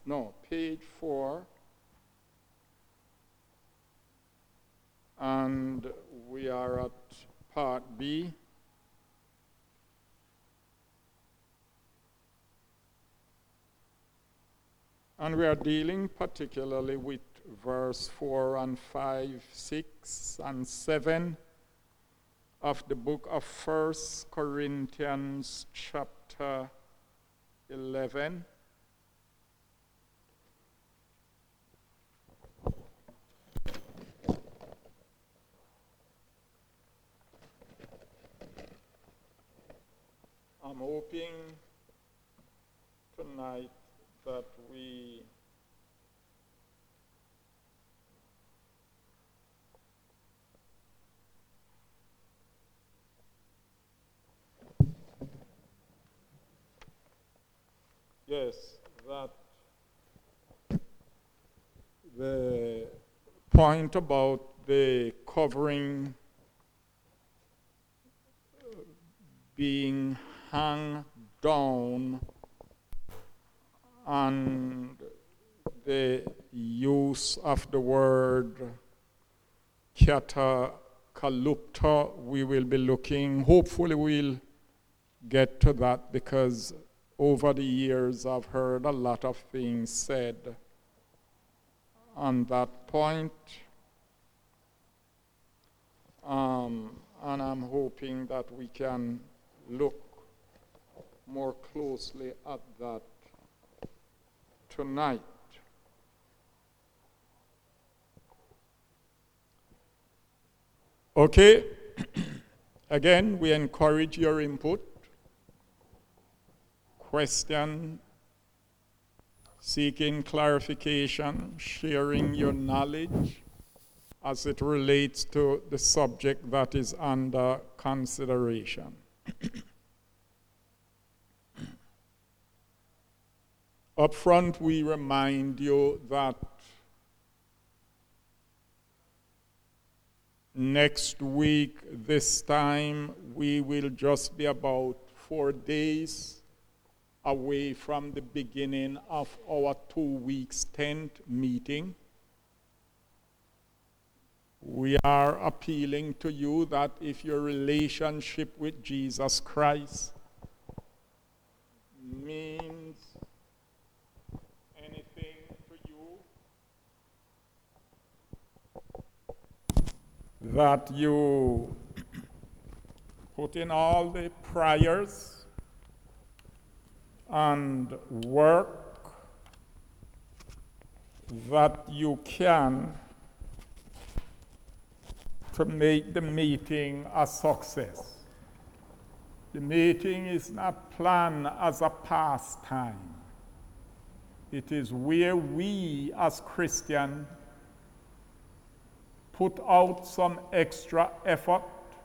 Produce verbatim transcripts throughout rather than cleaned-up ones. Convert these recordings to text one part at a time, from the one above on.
no, page four. And we are at part B. And we are dealing particularly with verse four and five, six and seven of the book of First Corinthians chapter eleven. I'm hoping tonight that we yes, that the point about the covering being hung down and the use of the word katakalupta, we will be looking, hopefully we'll get to that, because over the years I've heard a lot of things said on that point. Um, and I'm hoping that we can look more closely at that tonight. Okay, again, we encourage your input, question, seeking clarification, sharing your knowledge as it relates to the subject that is under consideration. Up front, we remind you that next week, this time, we will just be about four days away from the beginning of our two weeks tent meeting. We are appealing to you that if your relationship with Jesus Christ means anything to you, that you put in all the prayers and work that you can to make the meeting a success. The meeting is not planned as a pastime. It is where we as Christians put out some extra effort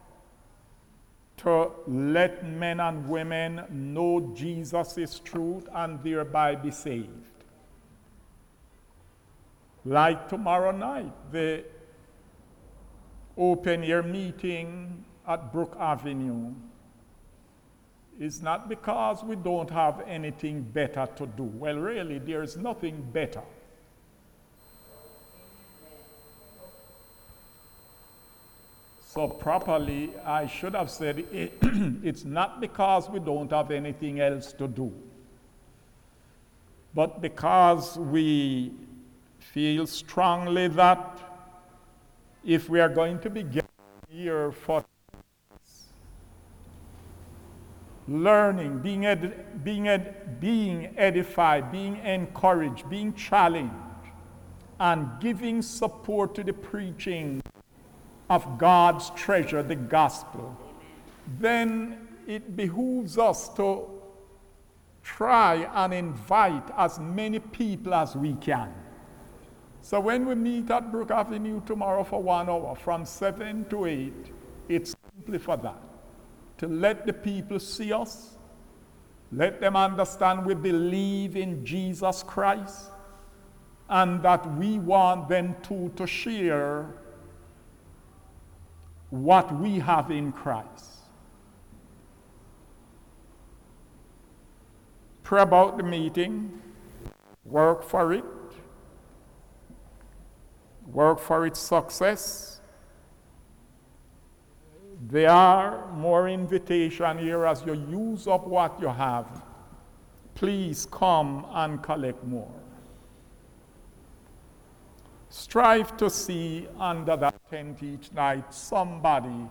to let men and women know Jesus is truth and thereby be saved. Like tomorrow night, the open air meeting at Brook Avenue is not because we don't have anything better to do. Well, really, there's nothing better. So properly, I should have said it, it's not because we don't have anything else to do, but because we feel strongly that if we are going to be getting here for learning, being, ed- being, ed- being edified, being encouraged, being challenged, and giving support to the preaching of God's treasure, the gospel, then it behooves us to try and invite as many people as we can. So when we meet at Brook Avenue tomorrow for one hour, from seven to eight, it's simply for that. To let the people see us, let them understand we believe in Jesus Christ, and that we want them too to share what we have in Christ. Pray about the meeting. Work for it. Work for its success. There are more invitations here as you use up what you have. Please come and collect more. Strive to see under that tent each night somebody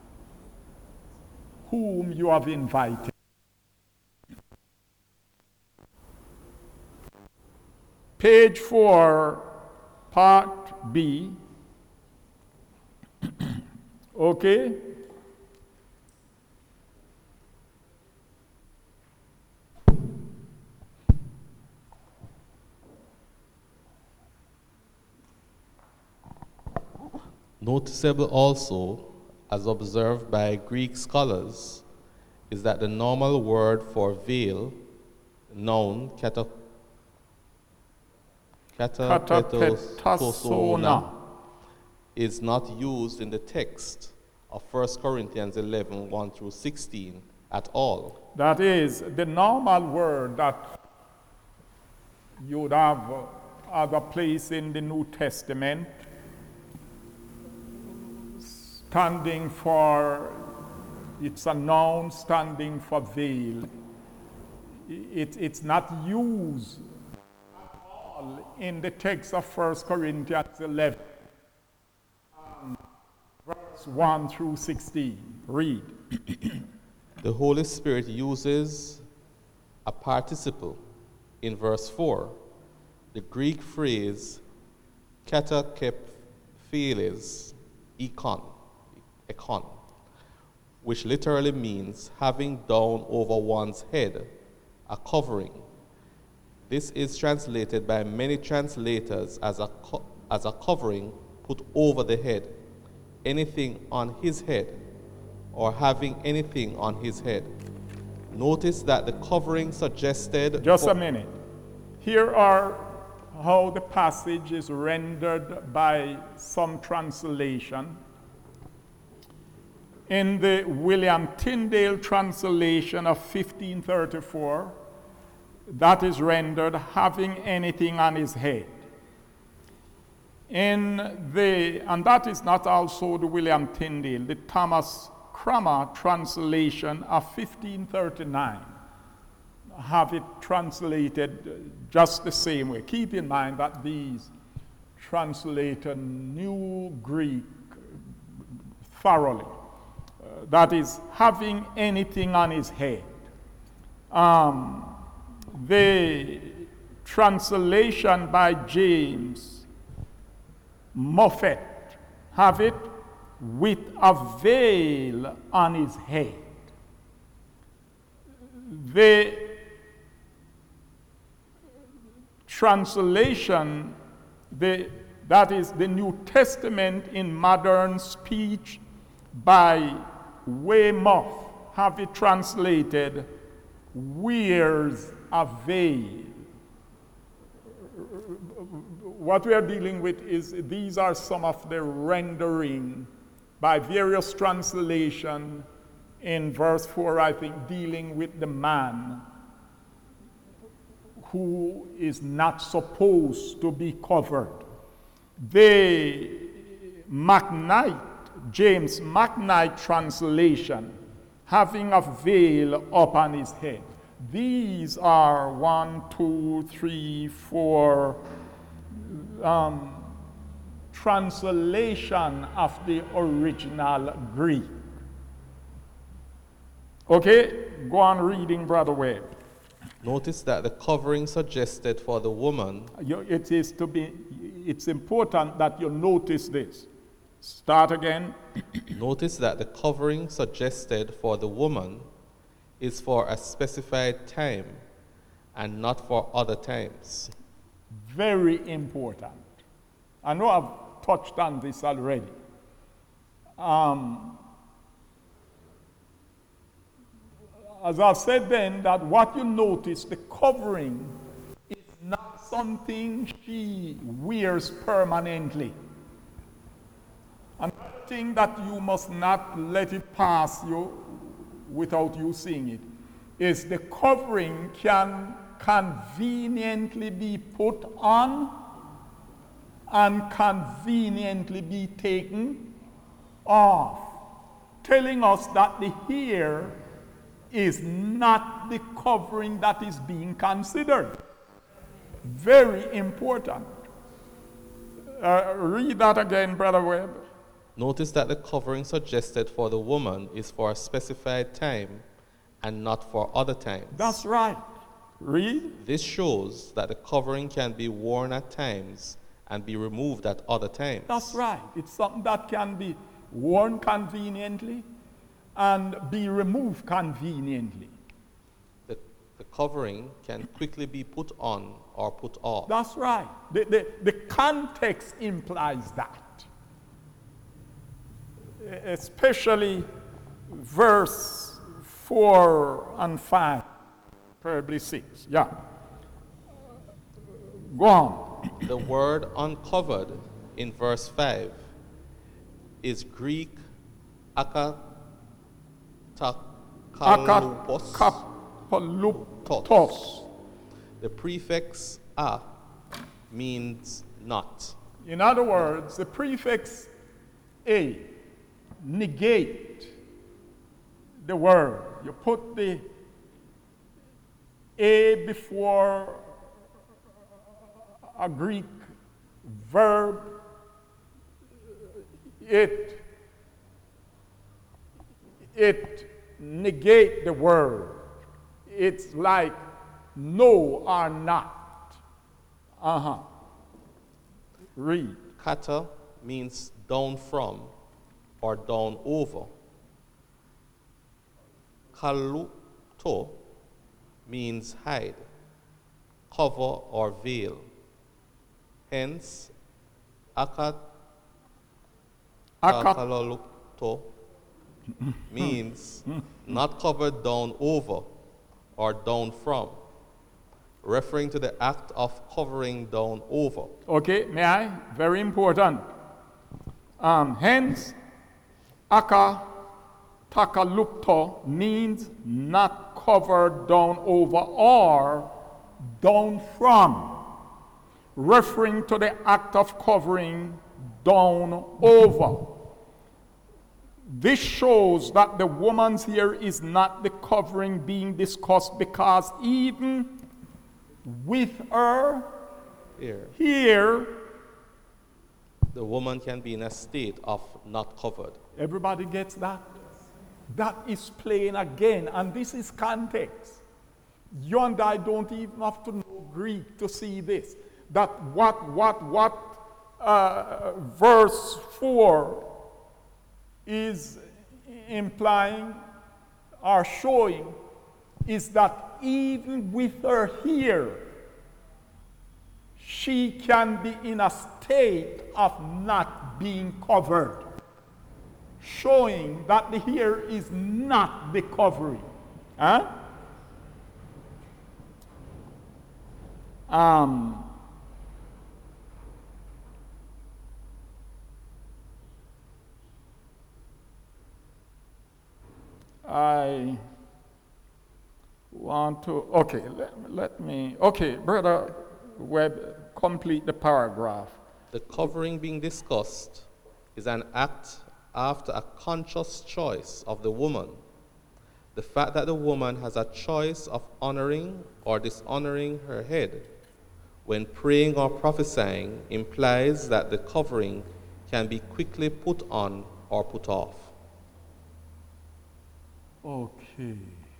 whom you have invited. Page four, part B. Okay? Noticeable also, as observed by Greek scholars, is that the normal word for veil, noun kata, katapetasona, is not used in the text of First Corinthians eleven, one through sixteen at all. That is the normal word that you would have other place in the New Testament, standing for, it's a noun standing for veil. It, it's not used at all in the text of First Corinthians eleven, um, verse one through sixteen. Read. The Holy Spirit uses a participle in verse four. The Greek phrase katakephiles ekon, ekon, which literally means having down over one's head, a covering. This is translated by many translators as a, co- as a covering put over the head, anything on his head, or having anything on his head. Notice that the covering suggested... Just a minute. Here are how the passage is rendered by some translation. In the William Tyndale translation of fifteen thirty-four, that is rendered having anything on his head. In the, and that is not also the William Tyndale, the Thomas Cranmer translation of fifteen thirty-nine, have it translated just the same way. Keep in mind that these translated New Greek thoroughly. Uh, that is, having anything on his head. Um, the translation by James Moffat have it with a veil on his head. The translation, the, that is the New Testament in modern speech by Weymouth, have it translated, wears a veil. What we are dealing with is, these are some of the rendering by various translation in verse four, I think, dealing with the man who is not supposed to be covered. The McKnight, James McKnight translation, having a veil upon his head. These are one, two, three, four um, translation of the original Greek. Okay, go on reading, Brother Webb. Notice that the covering suggested for the woman... You, it is to be, it's important that you notice this. Start again. Notice that the covering suggested for the woman is for a specified time and not for other times. Very important. I know I've touched on this already. Um, as I said then, that what you notice, the covering is not something she wears permanently. Another thing that you must not let it pass you without you seeing it is the covering can conveniently be put on and conveniently be taken off, telling us that the hair is not the covering that is being considered. Very important. Uh, read that again, Brother Webb. Notice that the covering suggested for the woman is for a specified time and not for other times. That's right. Read. This shows that the covering can be worn at times and be removed at other times. That's right. It's something that can be worn conveniently and be removed conveniently. The, the covering can quickly be put on or put off. That's right. The, the, the context implies that. Especially verse four and five, probably six. Yeah. Go on. The word uncovered in verse five is Greek akatakallupos. Akakapaluptos. The prefix a means not. In other words, the prefix a negate the word. You put the a before a Greek verb, it it negate the word. It's like no or not. Uh-huh. Read. Kata means down from or down over. Kaluto means hide, cover or veil. Hence, akat Akat- akalalukto means not covered down over or down from, referring to the act of covering down over. Okay, may I? Very important. Um, hence, aka takalupto means not covered down over or down from, referring to the act of covering down over. This shows that the woman's hair is not the covering being discussed, because even with her Here, hair, the woman can be in a state of not covered. everybody gets that? That is plain again, and this is context. You and I don't even have to know Greek to see this. That what, what, what uh, verse four is implying or showing is that even with her hair, she can be in a state of not being covered, showing that the hair is not the covering. Huh? Um, I want to, okay, let, let me, okay, Brother Webb, complete the paragraph. The covering being discussed is an act after a conscious choice of the woman. The fact that the woman has a choice of honoring or dishonoring her head when praying or prophesying implies that the covering can be quickly put on or put off. Okay.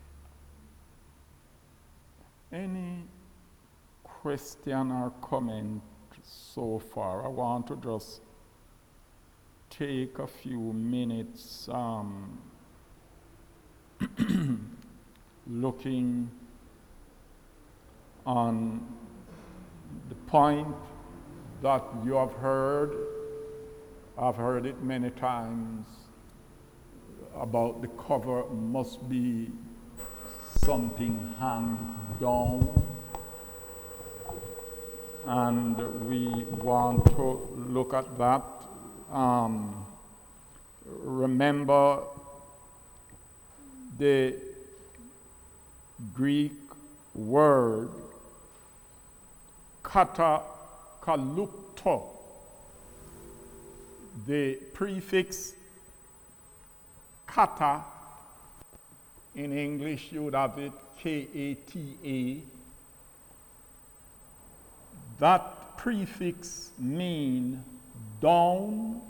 Any question or comment so far? I want to just take a few minutes um, looking on the point that you have heard. I've heard it many times about the cover must be something hang down, and we want to look at that. Um, remember the Greek word kata kalupto. The prefix kata, in English you would have it K A T A. That prefix means down,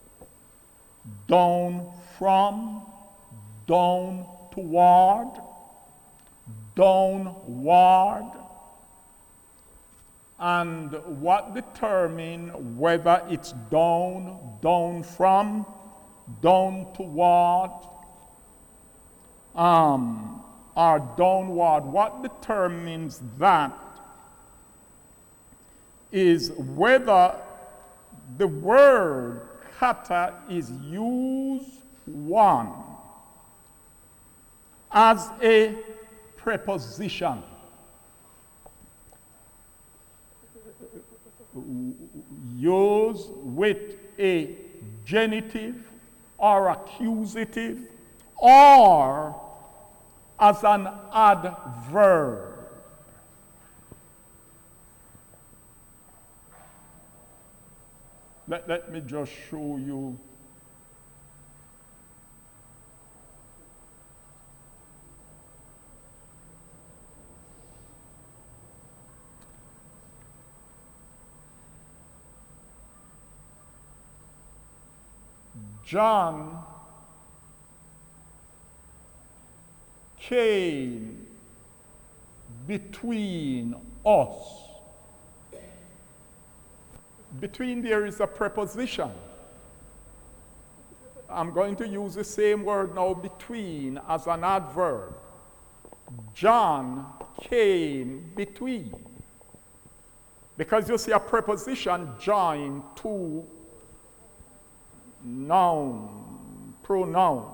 down from, down toward, downward, and what determines whether it's down, down from, down toward, um, or downward, what determines that is whether the word kata is used, one, as a preposition, used with a genitive or accusative, or as an adverb. Let, let me just show you. John came between us. Between there is a preposition. I'm going to use the same word now, between, as an adverb. John came between. Because you see a preposition join two noun, pronoun.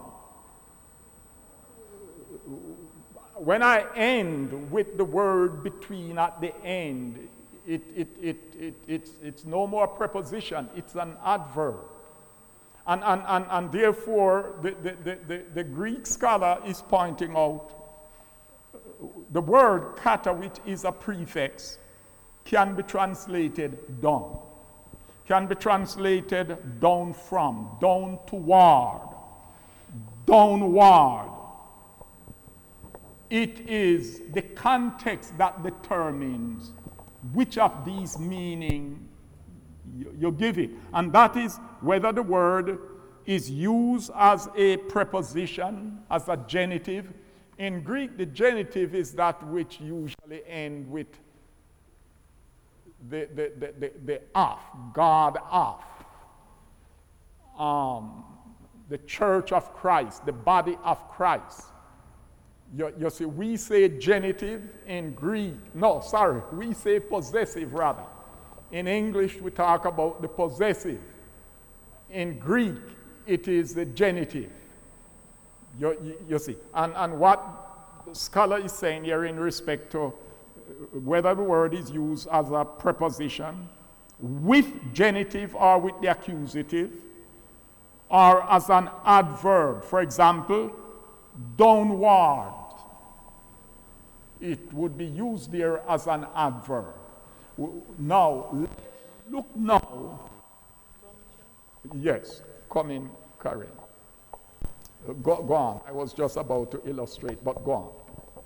When I end with the word between at the end, it, it, it, it, it's, it's no more a preposition, it's an adverb. And, and, and, and therefore, the, the, the, the Greek scholar is pointing out the word kata, which is a prefix, can be translated down. Can be translated down from, down toward, downward. It is the context that determines which of these meanings you, you give it. And that is whether the word is used as a preposition, as a genitive. In Greek, the genitive is that which usually ends with the, the, the, the, the of, God of. Um, the church of Christ, the body of Christ. You, you see, we say genitive in Greek. No, sorry, we say possessive rather. In English, we talk about the possessive. In Greek, it is the genitive. You, you, you see, and, and what the scholar is saying here in respect to whether the word is used as a preposition with genitive or with the accusative, or as an adverb. For example, downward. It would be used there as an adverb. Now, look now. Yes, come in, Karen. Go, go on. I was just about to illustrate, but go on.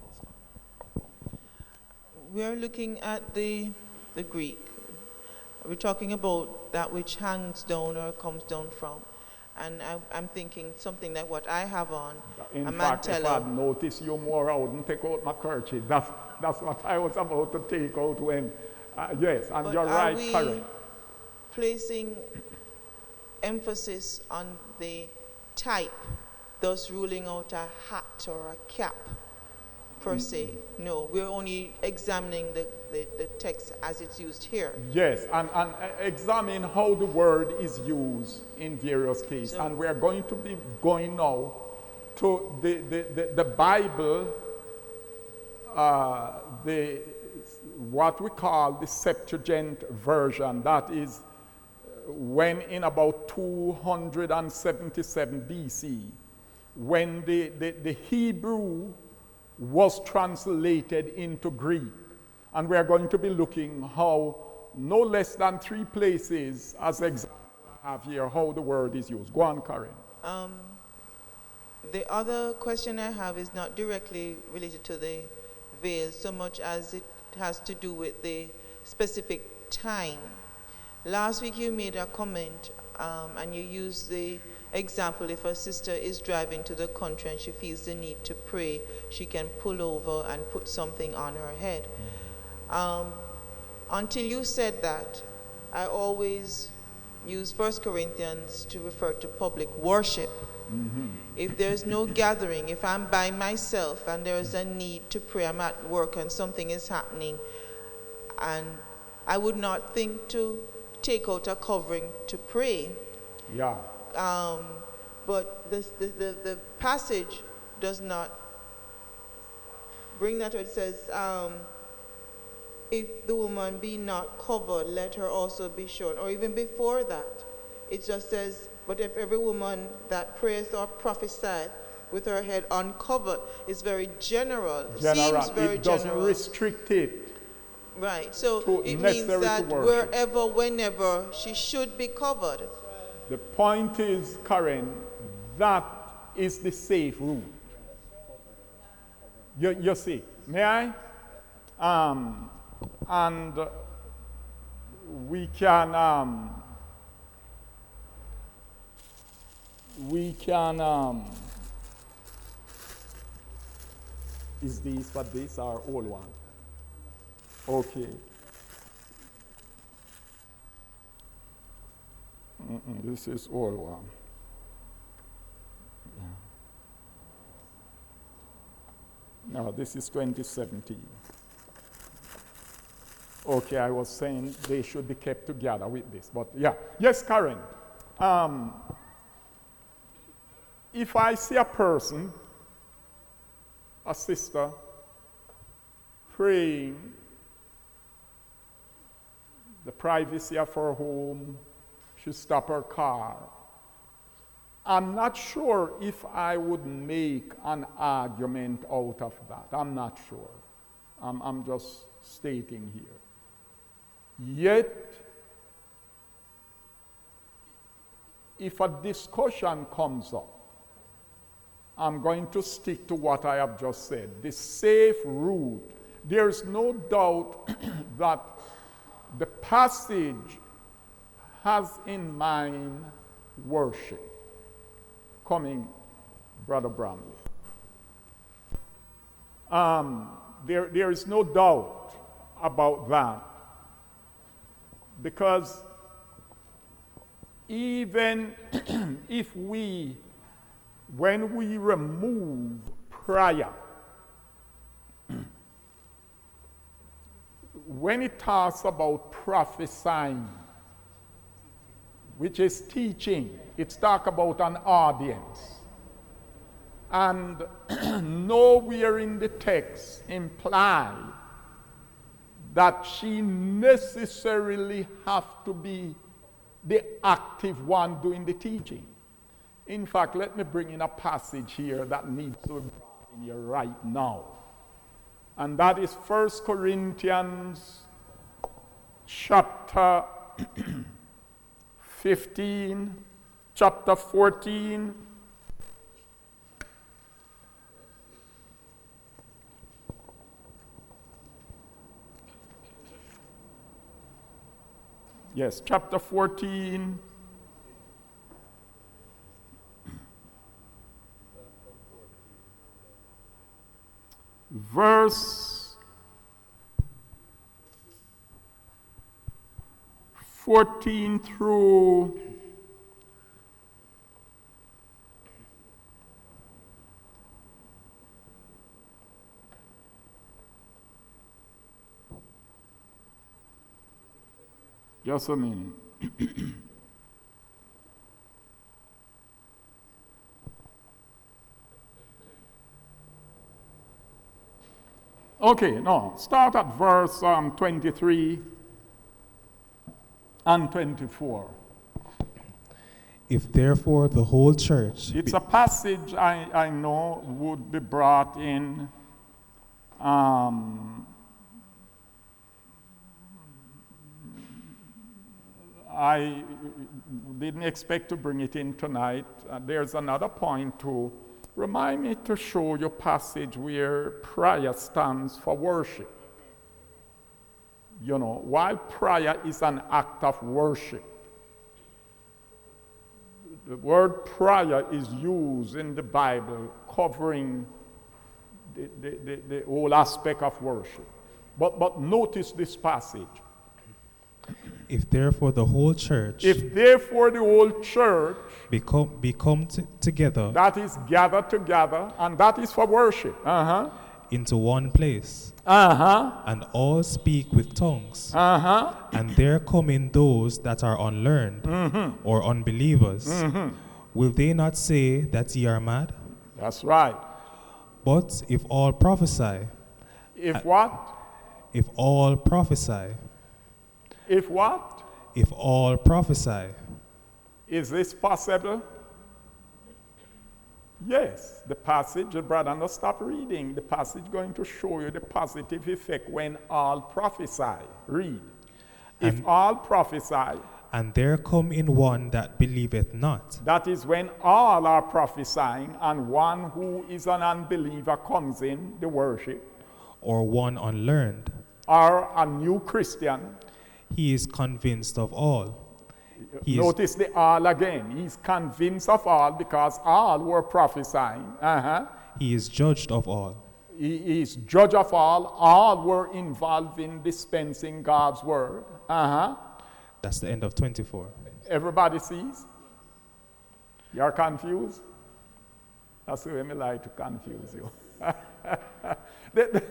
We're looking at the, the Greek. We're talking about that which hangs down or comes down from. And I, I'm thinking something like what I have on, in a fact, mantello. If I'd noticed you more, I wouldn't take out my kerchief. That's, that's what I was about to take out when, uh, yes, and But you're are right, we Karen. placing emphasis on the type, thus ruling out a hat or a cap, per Mm. se? No, we're only examining the, the, the text as it's used here. Yes, and, and uh, examine how the word is used in various cases. So- and we're going to be going now to the, the, the, the Bible, uh, the, what we call the Septuagint version. That is when in about two hundred seventy-seven B C, when the, the, the Hebrew was translated into Greek. And we are going to be looking how no less than three places, as example I have here, how the word is used. Go on, Karen. Um, the other question I have is not directly related to the veil so much as it has to do with the specific time. Last week you made a comment um, and you used the example, if a sister is driving to the country and she feels the need to pray, she can pull over and put something on her head. Um, until you said that, I always use First Corinthians to refer to public worship. Mm-hmm. If there's no gathering, if I'm by myself and there's a need to pray, I'm at work and something is happening, and I would not think to take out a covering to pray. Yeah. Um, but this, the, the, the passage does not bring that. It says, um, if the woman be not covered, let her also be shown. Or even before that, it just says, but if every woman that prays or prophesies with her head uncovered, is very general. General. Seems very it doesn't general. restrict it. Right. So to it means that to wherever, whenever, she should be covered. The point is, Karen, that is the safe route. You, you see, may I? Um, and we can, um, we can, um, is these what these are old one? Okay. Mm-mm, this is old one. Yeah. No, this is twenty seventeen. Okay, I was saying they should be kept together with this, but yeah. Yes, Karen. Um, if I see a person, a sister, praying, the privacy of her home, she stop her car, I'm not sure if I would make an argument out of that. I'm not sure. I'm, I'm just stating here. Yet, if a discussion comes up, I'm going to stick to what I have just said. The safe route. There's no doubt that the passage has in mind worship. Coming, Brother Bramley. Um, there, there is no doubt about that. Because even if we, when we remove prayer, when it talks about prophesying, which is teaching, it's talk about an audience. And nowhere in the text imply that she necessarily have to be the active one doing the teaching. In fact, let me bring in a passage here that needs to be brought in here right now. And that is First Corinthians chapter fifteen, chapter fourteen. Yes, chapter fourteen. Verse fourteen through just a minute. Okay, no, start at verse um, twenty-three and twenty-four. If therefore the whole church... It's a passage I, I know would be brought in um, I didn't expect to bring it in tonight. Uh, there's another point to remind me to show you a passage where prayer stands for worship. You know, while prayer is an act of worship, the word prayer is used in the Bible covering the, the, the, the whole aspect of worship. But, but notice this passage. If therefore the whole church If therefore the whole church become, become t- together that is gathered together, and that is for worship, uh-huh, into one place, uh-huh, and all speak with tongues, uh-huh, and there come in those that are unlearned or unbelievers, will they not say that ye are mad? that's right. But if all prophesy, If what? if all prophesy, If what? if all prophesy, Is this possible? Yes, the passage, the brother, no stop reading. The passage going to show you the positive effect when all prophesy. Read. If And- all prophesy, and there come in one that believeth not, that is when all are prophesying and one who is an unbeliever comes in the worship, or one unlearned, or a new Christian. he is convinced of all. He is, Notice the all again. He's convinced of all because all were prophesying. Uh-huh. he is judged of all. He is judge of all. All were involved in dispensing God's word. Uh-huh. That's the end of twenty-four. Everybody sees? You're confused? That's the way I like to confuse you. The-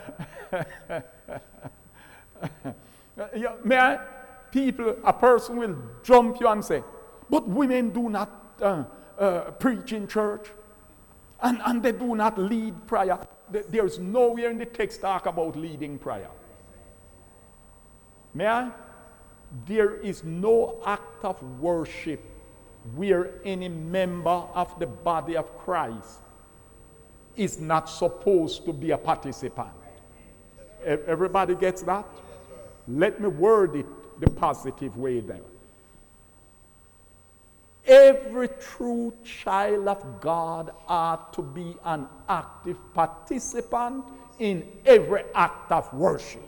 the- Yeah, may I? People, a person will jump you and say, but women do not uh, uh, preach in church, and, and they do not lead prayer. Th- There's nowhere in the text talk about leading prayer. May I? There is no act of worship where any member of the body of Christ is not supposed to be a participant. E- Everybody gets that? Let me word it the positive way there. Every true child of God ought to be an active participant in every act of worship.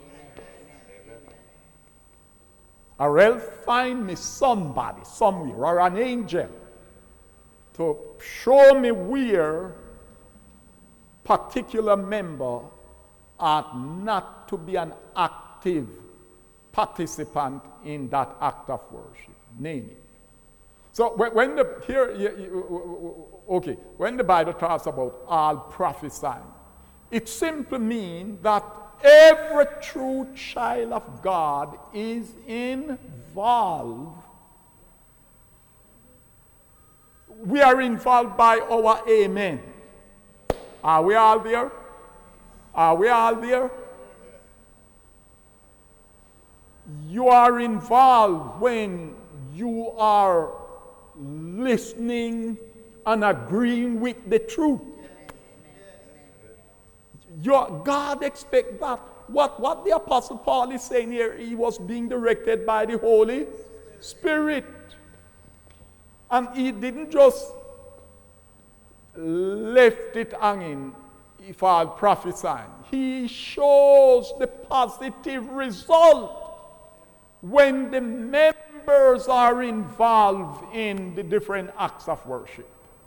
Or else find me somebody somewhere or an angel to show me where particular member ought not to be an active participant in that act of worship. Name it. So when, when the here you- you- okay, when the Bible talks about all prophesying, it simply means that every true child of God is involved. We are involved by our amen. Are we all there? Are we all there? You are involved when you are listening and agreeing with the truth. Your, God expects that. What, what the Apostle Paul is saying here, he was being directed by the Holy Spirit. And he didn't just left it hanging if I prophesying. He shows the positive result when the members are involved in the different acts of worship.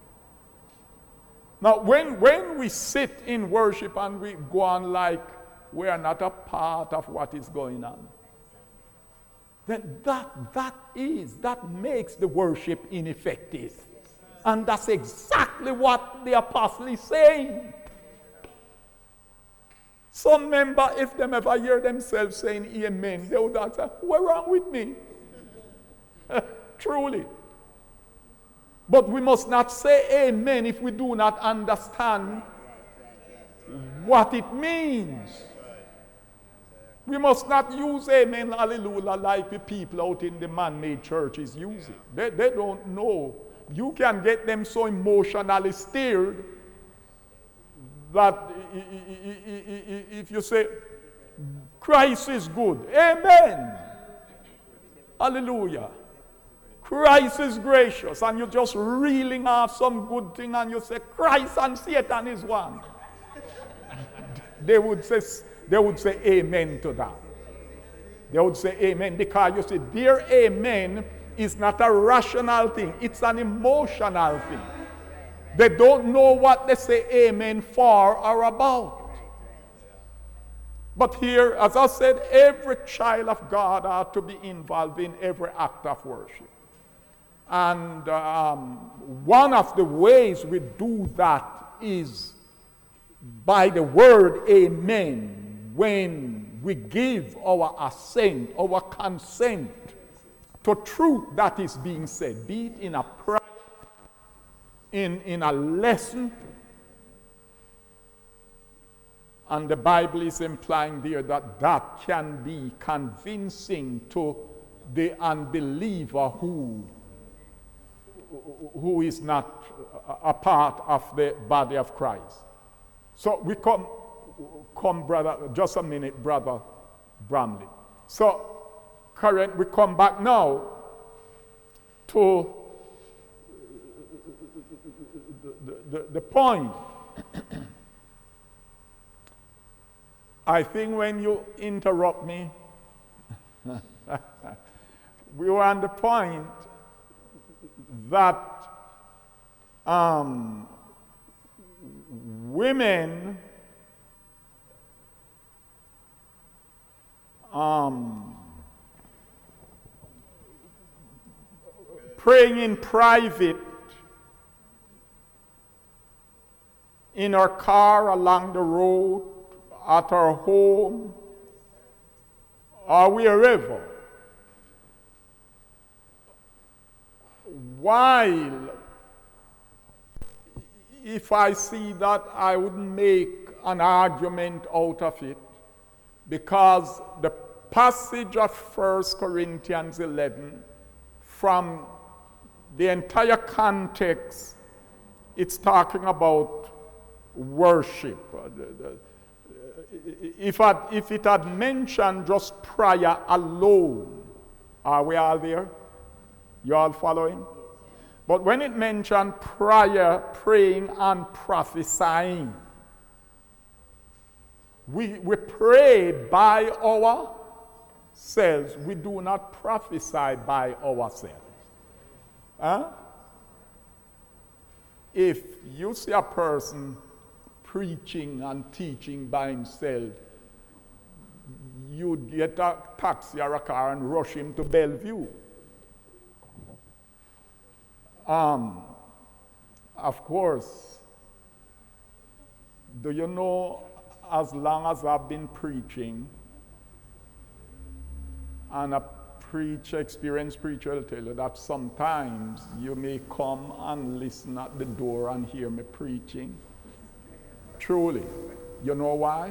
Now, when, when we sit in worship and we go on like we are not a part of what is going on, then that, that is, that makes the worship ineffective. And that's exactly what the apostle is saying. Some member, if them ever hear themselves saying amen, they would say, what's wrong with me? Truly. But we must not say amen if we do not understand what it means. We must not use amen, hallelujah, like the people out in the man-made churches use it. They, they don't know. You can get them so emotionally stirred that i- i- i- i- if you say, Christ is good, amen, hallelujah, Christ is gracious, and you're just reeling off some good thing, and you say, Christ and Satan is one. They would say, they would say amen to that. They would say amen, because you see, their amen is not a rational thing. It's an emotional thing. They don't know what they say amen for or about. But here, as I said, every child of God ought to be involved in every act of worship. And um, one of the ways we do that is by the word amen, when we give our assent, our consent to truth that is being said, be it in a prayer, in, in a lesson. And the Bible is implying there that that can be convincing to the unbeliever who, who is not a part of the body of Christ. So we come, come brother, just a minute, brother Bramley. So, current, we come back now to the, the, the point. I think when you interrupt me, we were on the point that um, women um, praying in private in our car, along the road, at our home, or wherever, while if I see that, I wouldn't make an argument out of it, because the passage of First Corinthians eleven, from the entire context, it's talking about worship. If, I, if it had mentioned just prayer alone, are we all there? You all following? But when it mentioned prayer, praying, and prophesying, we, we pray by ourselves. We do not prophesy by ourselves. Huh? If you see a person preaching and teaching by himself, you'd get a taxi or a car and rush him to Bellevue. Um, of course, do you know, as long as I've been preaching, and a preacher, experienced preacher will tell you that sometimes you may come and listen at the door and hear me preaching. Truly. You know why?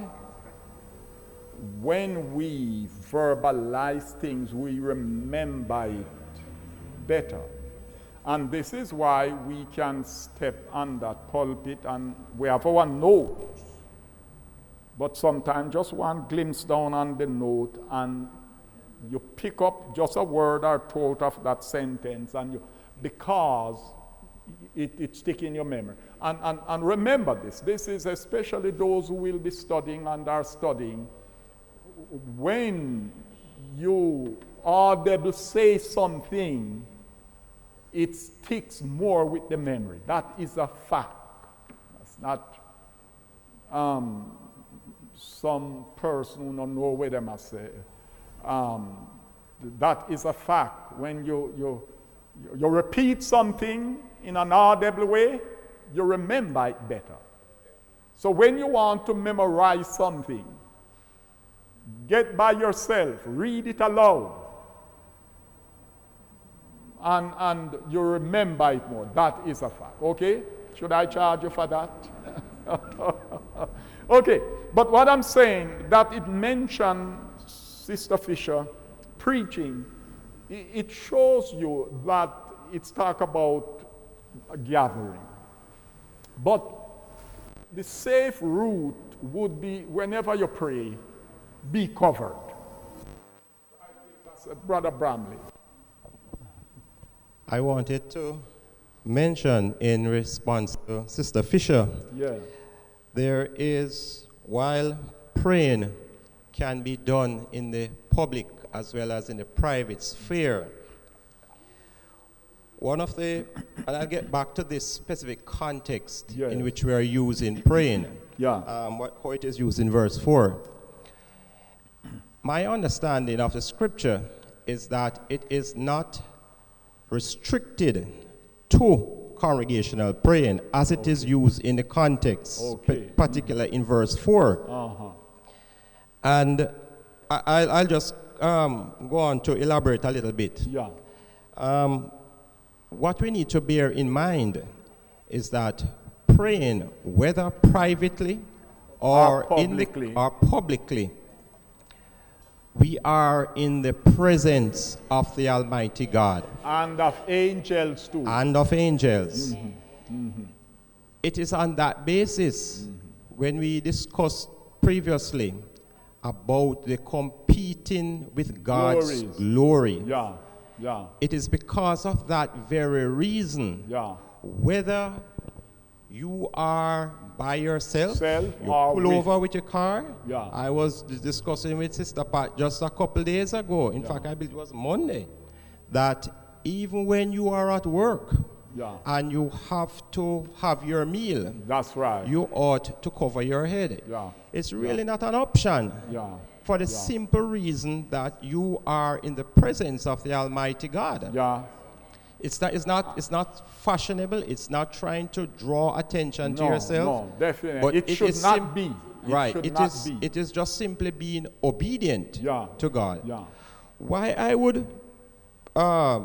When we verbalize things, we remember it better. And this is why we can step on that pulpit and we have our notes. But sometimes just one glimpse down on the note and you pick up just a word or two out of that sentence, and you, because it, it sticks in your memory. And, and, and remember this, this is especially those who will be studying and are studying. When you audible say something, it sticks more with the memory. That is a fact. That's not um, some person who don't know where they must say. Um, that is a fact. When you, you, you repeat something in an audible way, you remember it better. So when you want to memorize something, get by yourself, read it aloud, and, and you remember it more. That is a fact. Okay? Should I charge you for that? Okay. But what I'm saying, that it mentioned, Sister Fisher, preaching, it shows you that it's talk about a gathering. But the safe route would be, whenever you pray, be covered. I think that's uh, Brother Bramley. I wanted to mention in response to Sister Fisher, Yeah. there is, while praying can be done in the public as well as in the private sphere, one of the, and I'll get back to this specific context Yes. in which we are using praying, Yeah. um, what, how it is used in verse four. My understanding of the scripture is that it is not restricted to congregational praying as it is used in the context, Okay. pa- particular in verse four. Uh-huh. And I, I'll, I'll just um, go on to elaborate a little bit. Yeah. Um, what we need to bear in mind is that praying, whether privately or, Or in the, publicly. or publicly, we are in the presence of the Almighty God And of angels too. and of angels. It is on that basis, when we discussed previously about the competing with God's Glories. glory, Yeah. Yeah. it is because of that very reason, Yeah. whether you are by yourself, Self you or pull with- over with your car. Yeah. I was dis- discussing with Sister Pat just a couple days ago. In Yeah. fact, I believe it was Monday, that even when you are at work Yeah. and you have to have your meal, That's right. you ought to cover your head. Yeah. It's really not an option. Yeah. For the Yeah. simple reason that you are in the presence of the Almighty God. Yeah. It's not, it's not, it's not fashionable. It's not trying to draw attention to No, yourself. no, definitely. But it, it should is not sim- be. It right. should It not is. be. It is just simply being obedient Yeah. to God. Yeah. Why I would, um,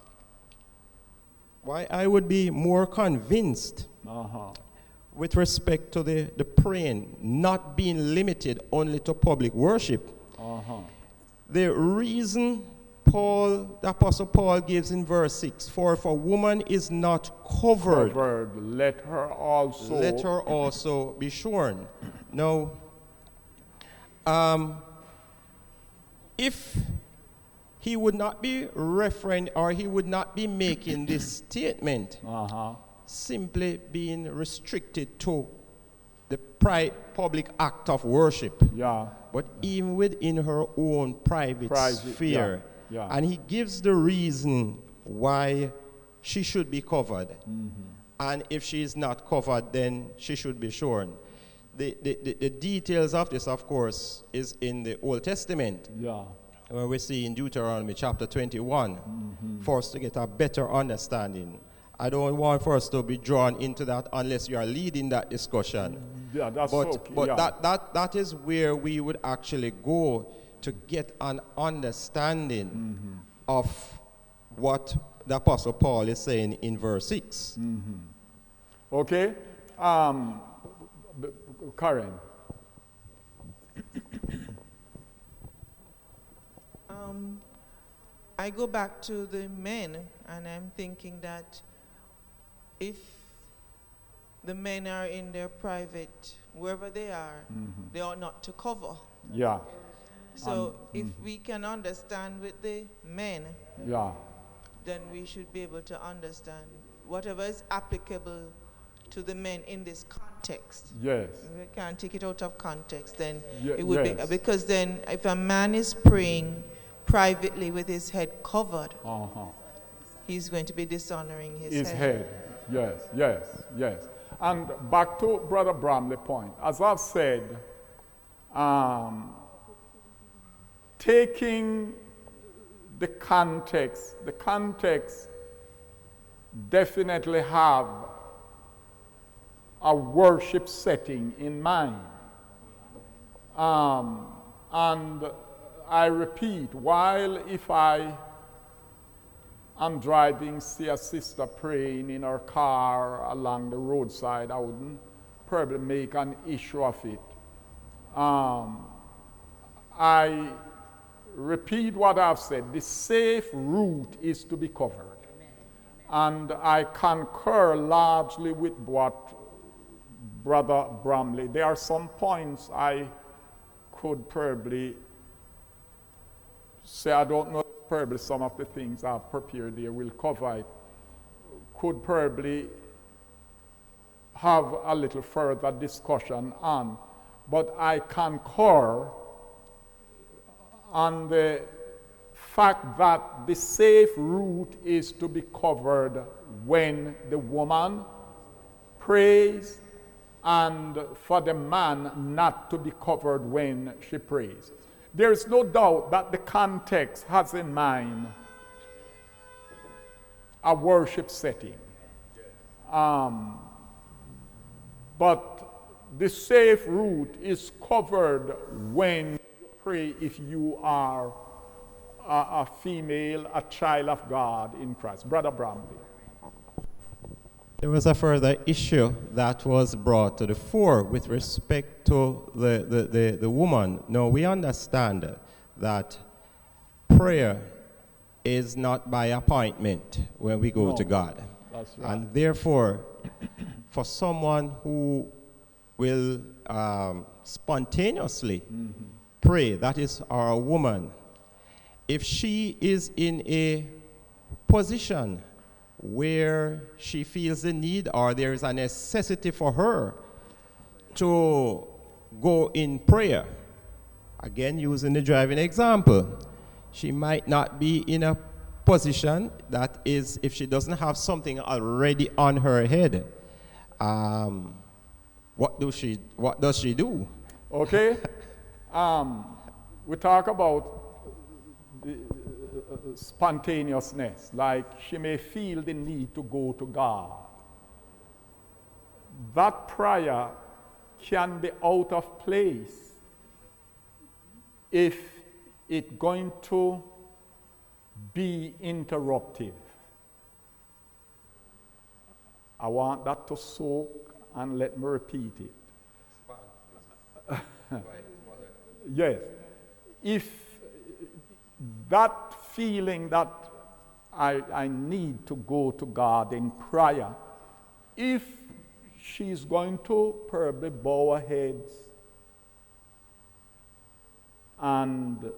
why I would be more convinced Uh-huh. with respect to the, the praying not being limited only to public worship. Uh-huh. The reason Paul, the Apostle Paul gives in verse six, for if a woman is not covered, Covered, let her also. let her also be shorn. Now, um, if he would not be referring or he would not be making this statement Uh-huh. simply being restricted to the pri- public act of worship, Yeah. but even within her own private, Private, sphere. yeah, yeah. And he gives the reason why she should be covered. And if she is not covered, then she should be shorn. The, the, the, the details of this, of course, is in the Old Testament, Yeah. where we see in Deuteronomy chapter twenty-one, for us to get a better understanding. I don't want for us to be drawn into that unless you are leading that discussion. Yeah, that's But, okay. but yeah. that, that, that is where we would actually go to get an understanding of what the Apostle Paul is saying in verse six. Okay. Um, b- b- Karen. Um, I go back to the men, and I'm thinking that if the men are in their private, wherever they are, they ought not to cover. Yeah. So if we can understand with the men, Yeah. then we should be able to understand whatever is applicable to the men in this context. Yes. If we can't take it out of context, then Ye- it would yes. be, because then if a man is praying privately with his head covered, Uh-huh. he's going to be dishonoring his, His head. head. Yes, yes, yes. And back to Brother Bramley's point. As I've said, um, taking the context, the context definitely have a worship setting in mind. Um, and I repeat, while if I am driving, see a sister praying in her car along the roadside, I wouldn't probably make an issue of it. Um, I repeat what I've said. The safe route is to be covered. And I concur largely with what Brother Bramley, there are some points I could probably say, I don't know, probably some of the things I've prepared there will cover it, could probably have a little further discussion on. But I concur on the fact that the safe route is to be covered when the woman prays, and for the man not to be covered when she prays. There is no doubt that the context has in mind a worship setting. Um, but the safe route is covered when you pray if you are a, a female, a child of God in Christ. Brother Bramley. There was a further issue that was brought to the fore with respect to the, the, the, the woman. Now, we understand that prayer is not by appointment when we go No, to God. that's right. And therefore, for someone who will um, spontaneously mm-hmm. pray, that is our woman, if she is in a position where she feels the need or there is a necessity for her to go in prayer, again using the driving example, she might not be in a position that is, if she doesn't have something already on her head, um, what do she what does she do? Okay, um, we talk about the, uh, spontaneousness, like she may feel the need to go to God. That prayer can be out of place if it's going to be interruptive. I want that to soak and let me repeat it. Yes. If that feeling that I, I need to go to God in prayer, if she's going to probably bow her head and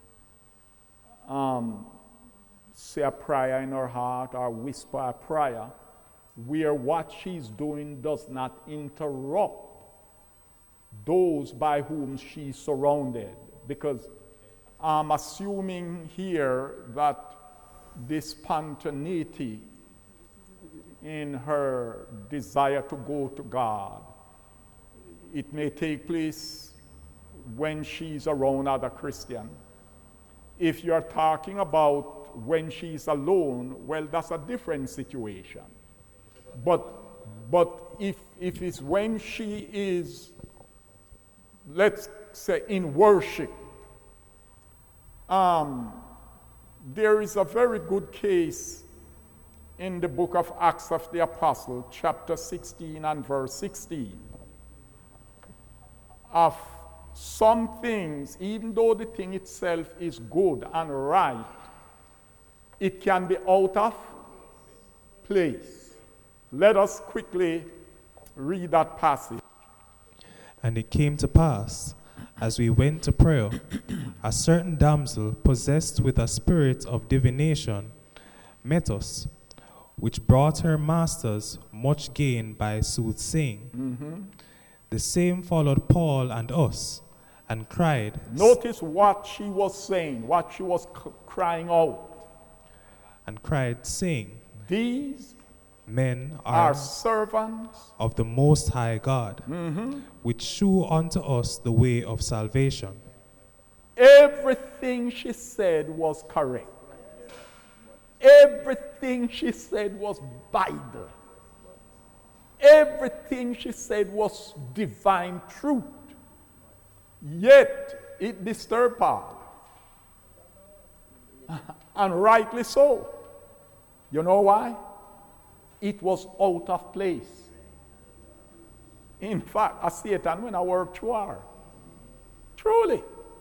um, say a prayer in her heart or whisper a prayer, where what she's doing does not interrupt those by whom she's surrounded. Because I'm assuming here that this spontaneity in her desire to go to God, it may take place when she's around other Christians. If you're talking about when she's alone, well, that's a different situation. But, but if, if it's when she is, let's say, in worship, um, there is a very good case in the book of Acts of the Apostle, chapter sixteen and verse sixteen, of some things, even though the thing itself is good and right, it can be out of place. Let us quickly read that passage. And it came to pass, as we went to prayer, a certain damsel possessed with a spirit of divination met us, which brought her masters much gain by soothsaying. Mm-hmm. The same followed Paul and us, and cried. Notice what she was saying, what she was c- crying out. And cried, saying, These men are, are servants of the Most High God, mm-hmm. which shew unto us the way of salvation. Everything she said was correct. Everything she said was Bible. Everything she said was divine truth. Yet it disturbed Paul. And rightly so. You know why? It was out of place. In fact, a Satan when I work through her. Truly.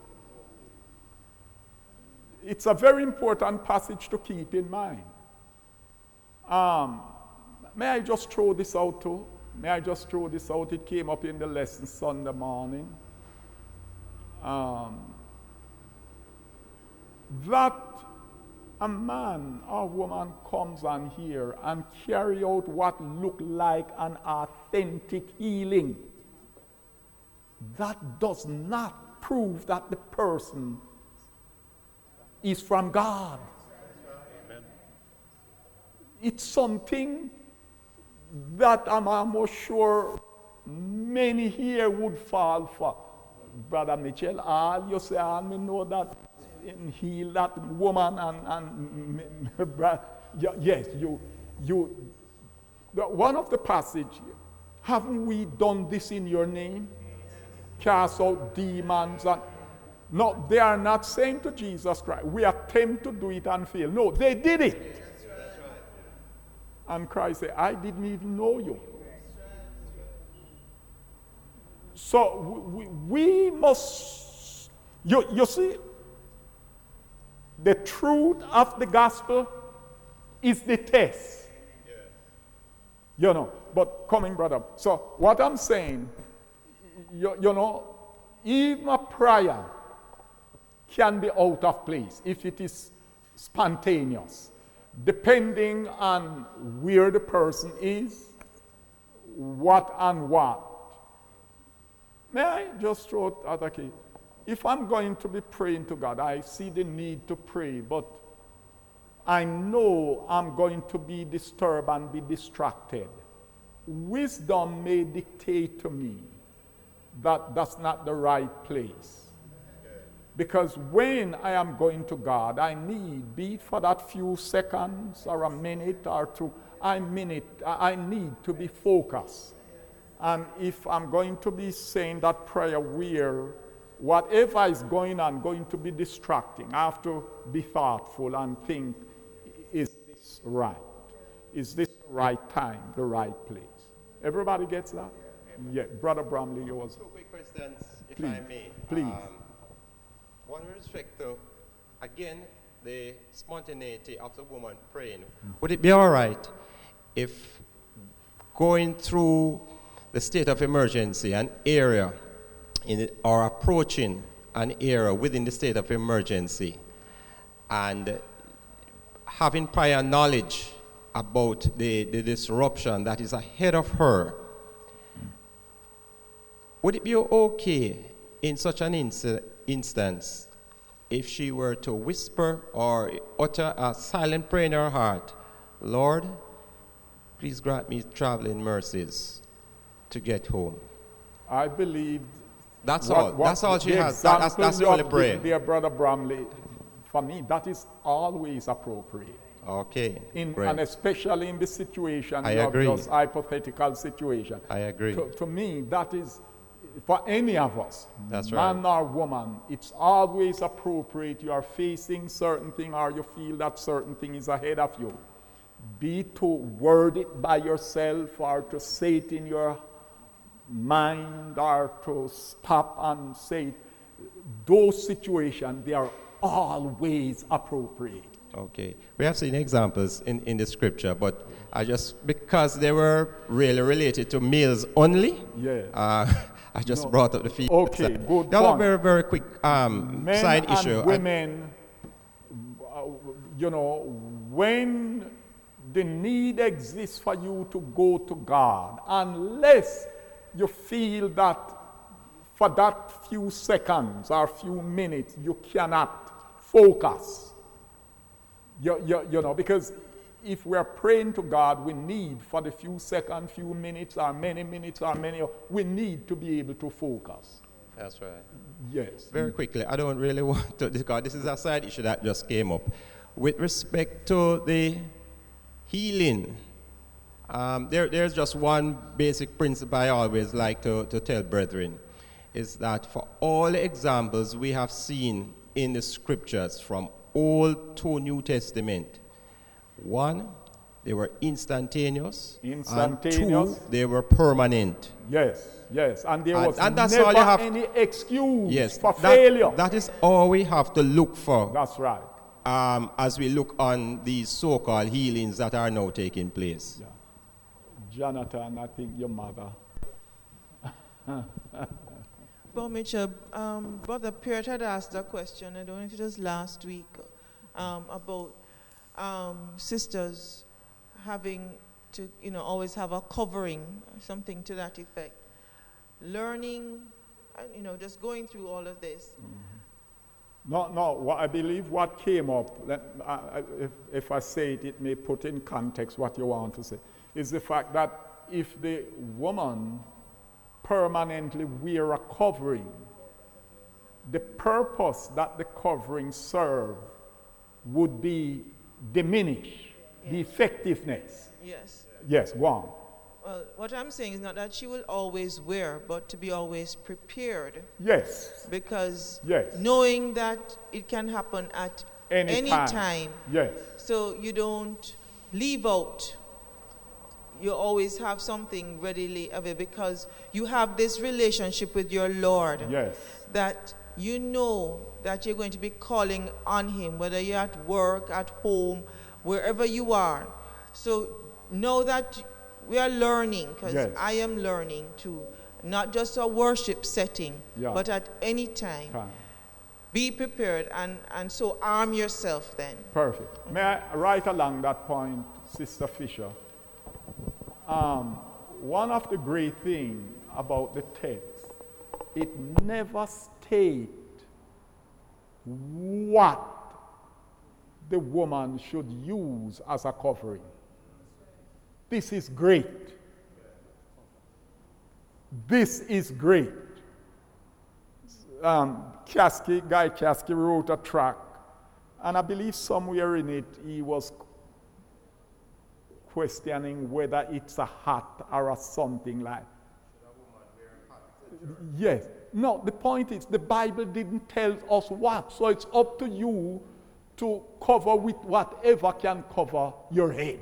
It's a very important passage to keep in mind. Um, may I just throw this out too? May I just throw this out? It came up in the lesson Sunday morning. Um, that a man or woman comes on here and carry out what look like an authentic healing, that does not prove that the person is from God. Amen. It's something that I'm almost sure many here would fall for. Brother Mitchell, all you say, all me know that and heal that woman and, and yes, you, you, one of the passage, haven't we done this in your name? Cast out demons and, no, they are not saying to Jesus Christ, we attempt to do it and fail. No, they did it. And Christ said, I didn't even know you. So we, we must, you, you see, the truth of the gospel is the test. Yeah. You know, but coming, brother. So what I'm saying, you, you know, even a prayer can be out of place if it is spontaneous, depending on where the person is, what and what. May I just throw it out okay? If I'm going to be praying to God, I see the need to pray, but I know I'm going to be disturbed and be distracted. Wisdom may dictate to me that that's not the right place. Because when I am going to God, I need, be it for that few seconds or a minute or two, I minute, I need to be focused. And if I'm going to be saying that prayer where whatever is going on going to be distracting, I have to be thoughtful and think, is this right? Is this the right time, the right place? Everybody gets that? Yeah, Brother Bromley, yours. Two quick questions, if Please. I may. Please. Um, one with respect to, again, the spontaneity of the woman praying. Mm. Would it be all right if going through the state of emergency, an area, in it, or approaching an area within the state of emergency, and having prior knowledge about the, the disruption that is ahead of her, would it be okay in such an inc- instance if she were to whisper or utter a silent prayer in her heart, Lord, please grant me traveling mercies to get home? I believe that's what, all. What that's all she the has. That, that's that's the only prayer. Dear Brother Bromley, for me, that is always appropriate. Okay. In, great. And especially in the situation I of agree. just hypothetical situation. I agree. To, to me, that is, for any of us, that's man right. or woman, it's always appropriate. You are facing certain thing or you feel that certain thing is ahead of you. Be to word it by yourself or to say it in your mind or to stop and say it. Those situations, they are always appropriate. Okay. We have seen examples in, in the scripture, but I just, because they were really related to males only, yeah. uh, I just no. brought up the female. Okay, side. good The other point. very, very quick um, Men side and issue. women, uh, you know, when the need exists for you to go to God, unless you feel that for that few seconds or few minutes you cannot focus. You, you, you know, because if we are praying to God, we need for the few seconds, few minutes, or many minutes, or many, we need to be able to focus. That's right. Yes. Very quickly, I don't really want to, because this is a side issue that just came up. With respect to the healing, um, there, there's just one basic principle I always like to, to tell brethren, is that for all examples we have seen in the scriptures from Old to New Testament, one, they were instantaneous, Instantaneous. and two, they were permanent. Yes, yes. And there And- was and that's never all you have- any excuse Yes, for that- failure. that is all we have to look for. That's right. Um, as we look on these so-called healings that are now taking place. Yeah. Jonathan, I think your mother. Well, Mitchell, um, Brother Peart had asked a question, I don't know if it was last week um, about um, sisters having to, you know, always have a covering, something to that effect. Learning, uh, you know, just going through all of this. No, no, what I believe what came up, let, uh, if, if I say it, it may put in context what you want to say, is the fact that if the woman permanently wear a covering, the purpose that the covering serve would be diminished, Yes. the effectiveness. Yes. Yes, go on. Well, what I'm saying is not that she will always wear, but to be always prepared. Yes, Because Yes. knowing that it can happen at any, any time. time, Yes, so you don't leave out. You always have something readily available because you have this relationship with your Lord. yes, That you know that you're going to be calling on him, whether you're at work, at home, wherever you are. So know that we are learning, because Yes. I am learning to not just a worship setting, Yeah. but at any time. time. Be prepared, and, and so arm yourself then. Perfect. May I write along that point, Sister Fisher? Um, one of the great things about the text, it never states what the woman should use as a covering. This is great. This is great. Um, Kasky, Guy Kasky wrote a track, and I believe somewhere in it he was questioning whether it's a hat or a something like. Yes. No, the point is the Bible didn't tell us what, so it's up to you to cover with whatever can cover your head.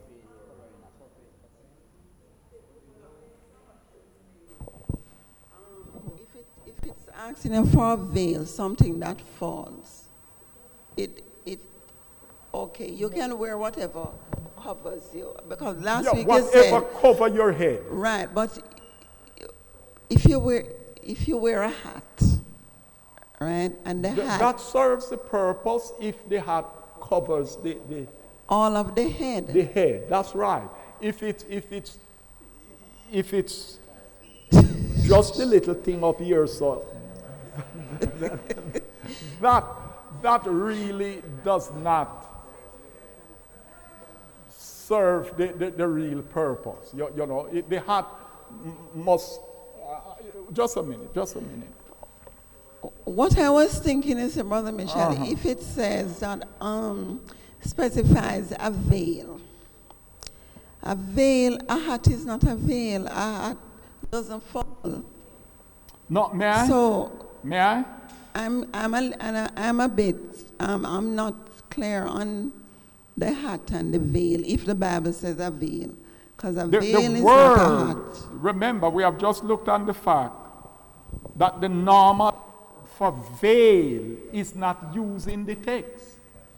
If, it, if it's asking for a veil, something that falls, it, it, okay, you can wear whatever covers you. Because last Yeah, week you whatever said, cover your head. right, but if you wear, if you wear a hat, right, and the Th- hat, that serves the purpose if the hat covers the, the, all of the head, the head. That's right. If it's if it's if it's just a little thing up here, so that that really does not serve the, the, the real purpose. You, you know, it, the hat m- must. Uh, just a minute. Just a minute. what I was thinking is, Brother Michelle, Uh-huh. if it says that, um, specifies a veil, a veil, a hat is not a veil, a hat doesn't fall. No, may I? So may I? I'm, I'm, a, and I- I'm a bit, um, I'm not clear on the hat and the veil, if the Bible says a veil. Because a The, veil the is not a word, hat. remember, we have just looked on the fact that the normal for veil is not used in the text.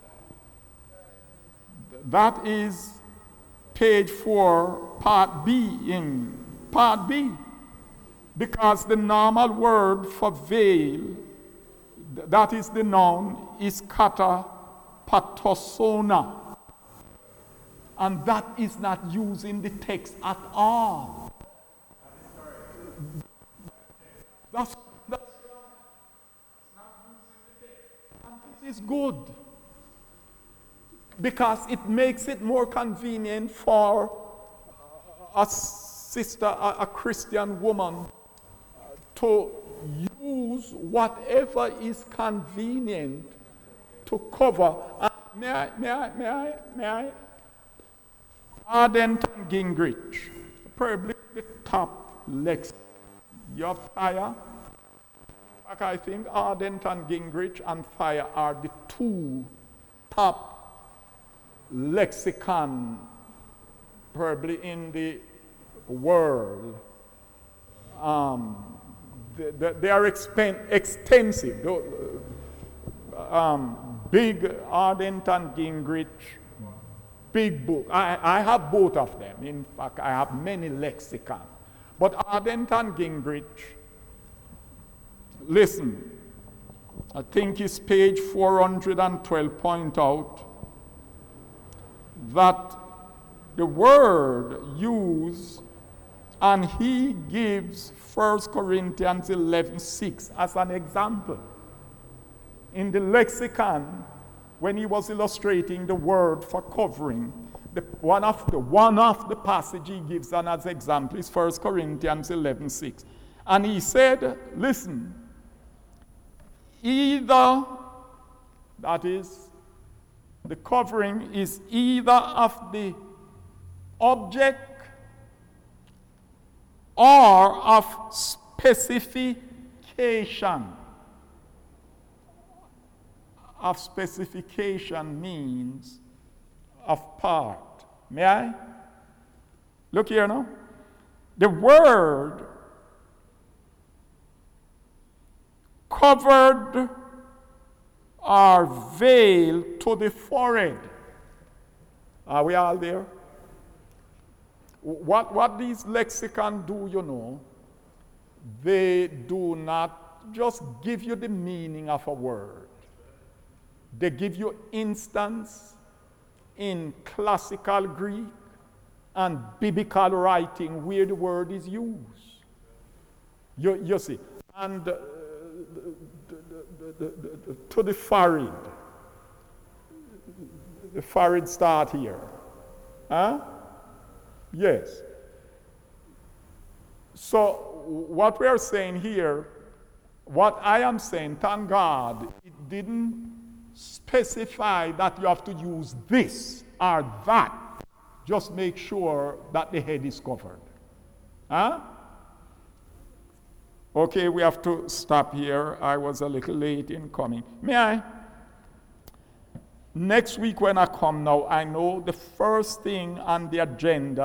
That is page four, part B in part B. Because the normal word for veil, th- that is the noun, is kata patosona. And that is not used in the text at all. That's, that's not used in the text. And this is good. Because it makes it more convenient for a sister, a, a Christian woman, to use whatever is convenient to cover. Uh, may I, may I, may I, may I? Ardent and Gingrich, probably the top lex. Your fire. Like I think Ardent and Gingrich and fire are the two top lexicon probably in the world. Um, they, they, they are expen- extensive. Tho- Um, big Ardent and Gingrich, big book. I, I have both of them. In fact, I have many lexicon. But Ardent and Gingrich, listen, I think it's page four hundred twelve, point out that the word used, and he gives First Corinthians eleven six as an example. In the lexicon, when he was illustrating the word for covering, the, one, of the, one of the passage he gives an as example is First Corinthians eleven six. And he said, listen, either, that is, the covering is either of the object or of specification. Of specification means of part. May I? Look here now. The word covered or veiled to the forehead. Are we all there? What, what these lexicon do, you know, they do not just give you the meaning of a word. They give you instance in classical Greek and biblical writing where the word is used. You, you see, and uh, the, the, the, the, to the forehead. The forehead start here. Huh? Yes. So what we are saying here, what I am saying, thank God, it didn't specify that you have to use this or that. Just make sure that the head is covered. Huh? Okay, we have to stop here. I was a little late in coming. May I? Next week when I come now, I know the first thing on the agenda